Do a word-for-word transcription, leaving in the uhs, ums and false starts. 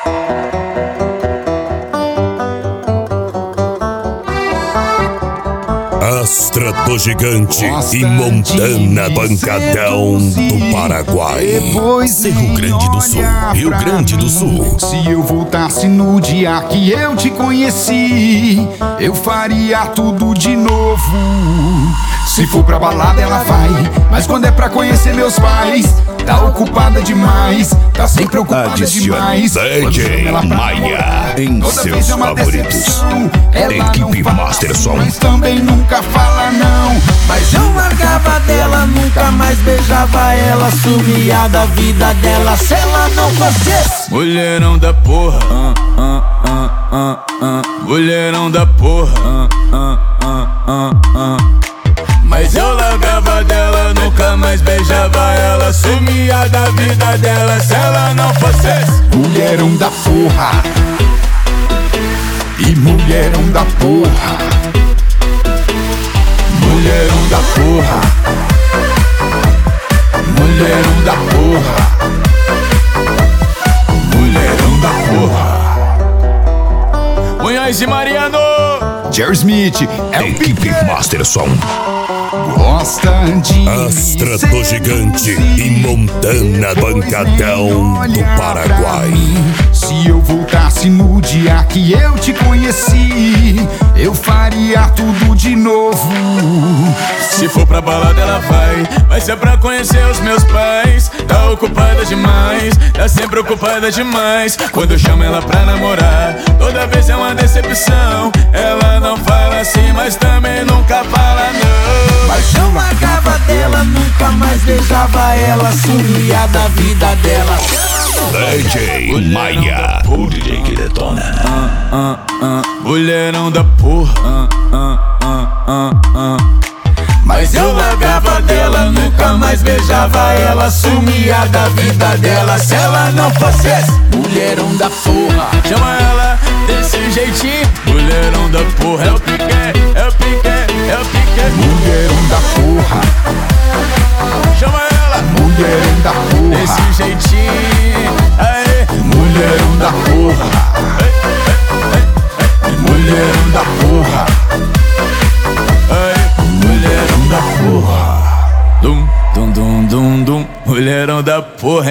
Astra do Gigante e Montana Pancadão do Paraguai. Cerro Grande do Sul, Rio Grande do Sul. Se eu voltasse no dia que eu te conheci, eu faria tudo de novo. Se for pra balada ela vai, mas quando é pra conhecer meus pais, tá ocupada demais, tá sempre ocupada demais. D J Maia em seus favoritos. Equipe Master Som. Mas também nunca fala não. Mas eu largava dela, nunca mais beijava ela, sumia da vida dela se ela não fosse. Mulherão da porra, uh, uh, uh, uh, uh. Mulherão da porra, uh, uh, uh, uh, uh. Mas eu largava dela, nunca mais beijava ela, sumia da vida dela se ela não fosse. Mulherão da porra e mulherão da porra, mulherão da porra, mulherão da porra, mulherão da porra. Munhoz e Mariano, Jerry Smith, é Equipe Master Som. Gosta de Astra do Gigante e Montana Pancadão do Paraguai. Se eu voltasse no dia que eu te conheci, eu faria tudo de novo. se for pra balada ela vai, mas se é pra conhecer os meus pais, tá ocupada demais, tá sempre ocupada demais. Quando eu chamo ela pra namorar, toda vez é uma decepção. Ela não fala assim, mas também nunca fala não. Mas eu largava dela, nunca mais beijava ela, sumia da vida dela. D J Maia, o D J que detona. uh, uh, uh, Mulherão da porra, uh, uh, uh, uh, uh. Mas eu largava dela, nunca mais beijava ela, sumia da vida dela se ela não fosse esse mulherão da porra. Chama ela desse jeitinho, mulherão da porra. É o piqué, é o piqué, é o piqué. Mulherão da porra, chama ela, mulherão da porra, desse jeitinho. Aê, mulherão da porra, mulherão da porra, aê, mulherão da porra. dum, dum, dum, dum, dum. Mulherão da porra,